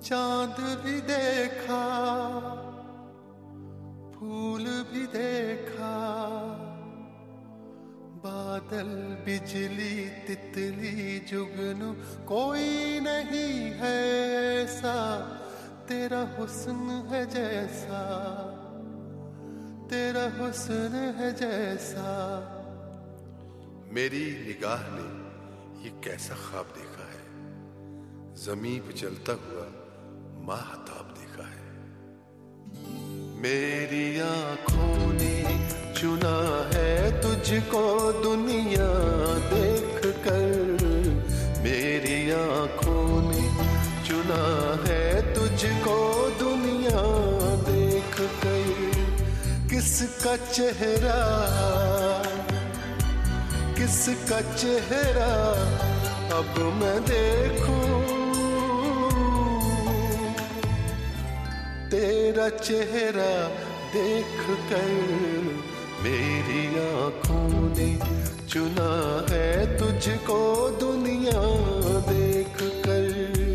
चांद भी देखा, फूल भी देखा, बादल बिजली तितली जुगनू, कोई नहीं है ऐसा तेरा हुस्न है जैसा, तेरा हुस्न है जैसा। मेरी निगाह ने ये कैसा ख्वाब देखा है, ज़मीं पे चलता हुआ माहताब देखा है। मेरी आंखों ने चुना है तुझको दुनिया देख कर, मेरी आंखों ने चुना है तुझको दुनिया देख कर। किसका चेहरा, किसका चेहरा अब मैं देखूं, तेरा चेहरा देख कर मेरी आंखों ने चुना है तुझको दुनिया देख कर।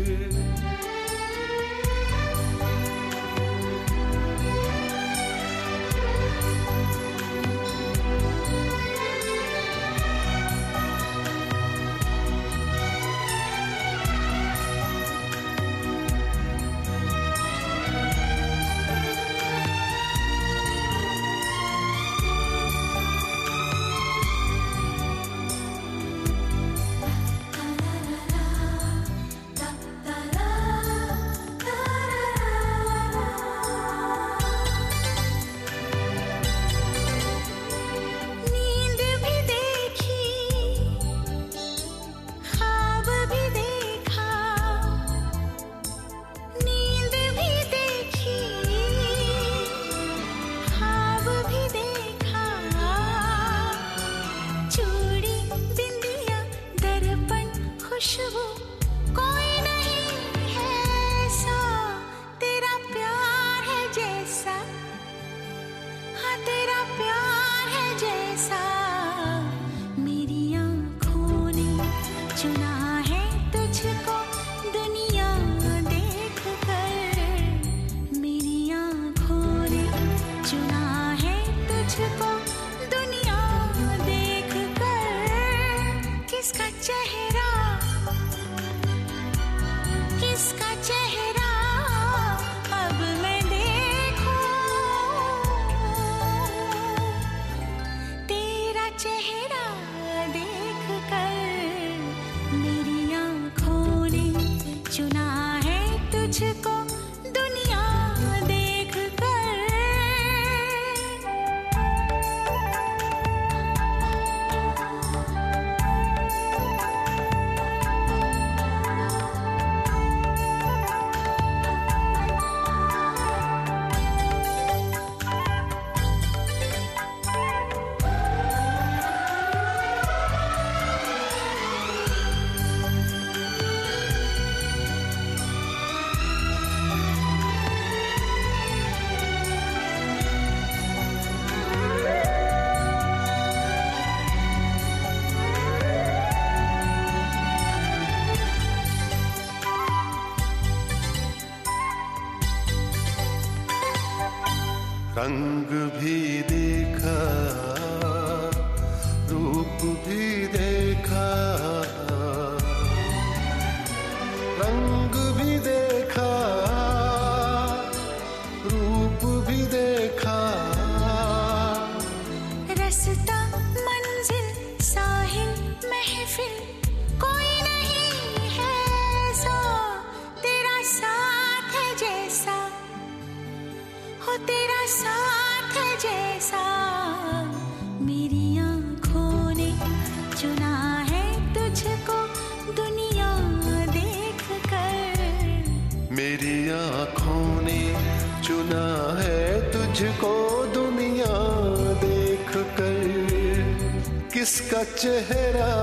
रंग भी देखा, रूप भी देखा, रंग भी देखा, रूप भी देखा, रास्ता मंजिल साहिल महफिल कोई नहीं है ऐसा तेरा साथ है जैसा हो, तेरा साथ है जैसा। मेरी आंखों ने चुना है तुझको दुनिया देख कर, मेरी आंखों ने चुना है तुझको दुनिया देख कर। किसका चेहरा,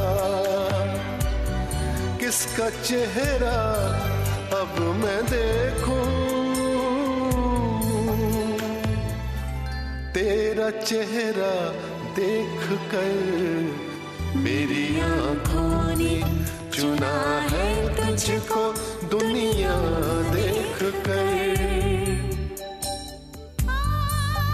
किसका चेहरा अब मैं देखूं, तेरा चेहरा देख कर मेरी आंखों ने चुना है तुझको दुनिया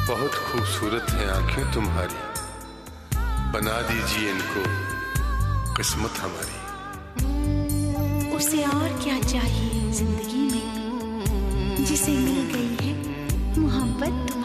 बहुत खूबसूरत हैं आंखें तुम्हारी, बना दीजिए इनको किस्मत हमारी। उसे और क्या चाहिए जिंदगी में, जिसे मिल गई है मोहब्बत।